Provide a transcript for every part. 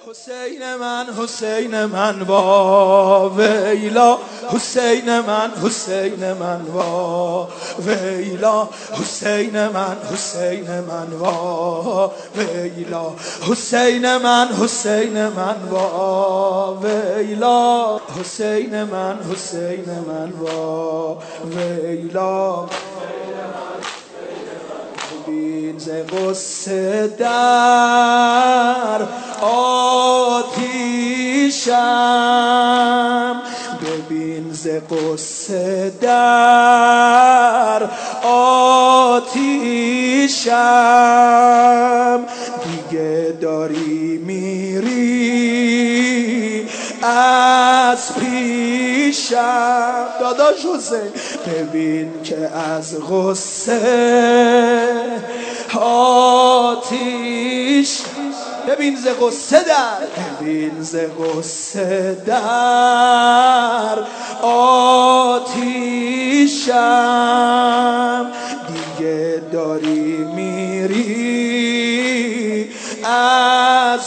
حسین من حسین من وا ویلا، حسین من حسین من وا ویلا، حسین من حسین من وا ویلا، حسین من حسین من وا ویلا، حسین من حسین من وا ویلا. ببین ز غصه در آتیشم، ببین ز غصه در آتیشم، دیگه داری میری از پیشم. داداش حسین ببین که از غصه آتیش، ببین ز غصه در، ببین ز غصه در آتیشم، دیگه داری میری از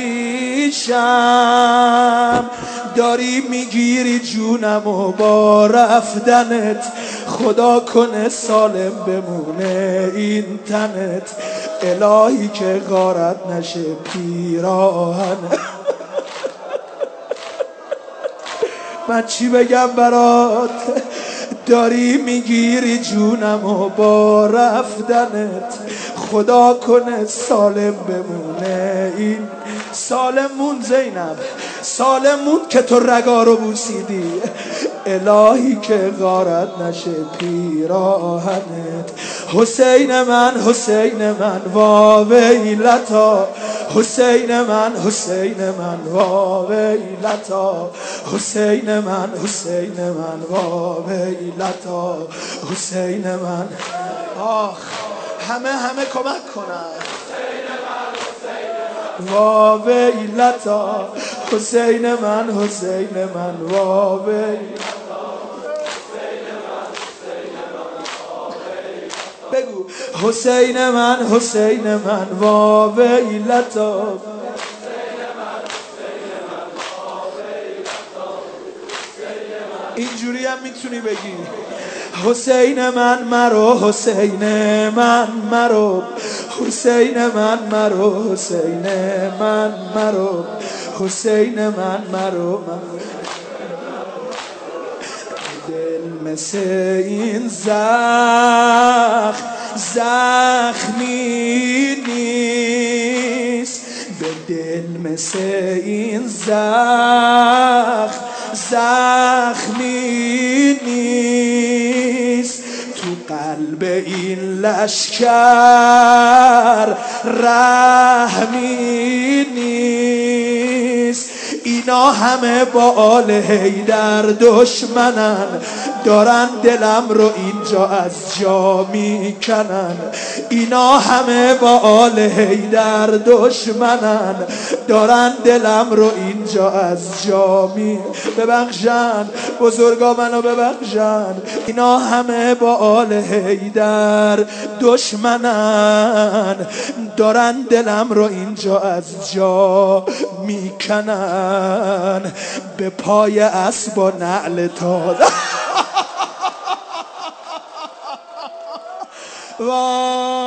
پیشم، داری میگیری جونمو با رفتنت، خدا کنه سالم بمونه این تنت، الهی که غارت نشه پیراهن. من چی بگم برات؟ داری میگیری جونمو با رفتنت، خدا کنه سالم بمونه این سالمون. زینب سالمون که تو رگا رو بوسیدی، الهی که غارت نشه پیراهنت. حسین من حسین من وا ویلتا، حسین من حسین من وا ویلتا، حسین من حسین من وا ویلتا، حسین من. آخ همه کمک کنن. وا ویلتا، حسین من حسین من وا ویلتا. بگو حسین من حسین من وا ویلتا، اینجوری هم میتونی بگی. حسین من مرو، حسین من مرو، حسین من مرو، حسین من مرو، حسین من مرو. دل مثل این زخمی نیست، به دل مثل این زخمی نیست، تو قلب این لشکر رحمی نیست. اینا همه با آل حیدر دشمنن، دارن دلم رو اینجا از جا میکنن. اینا همه با آل حیدر دشمنن، دارن دلم رو اینجا از جا ببخشن، بزرگا منو ببخشن. اینا همه با آل حیدر دشمنن، دارن دلم رو اینجا از جا میکنن. به پای اسب و نعل تازه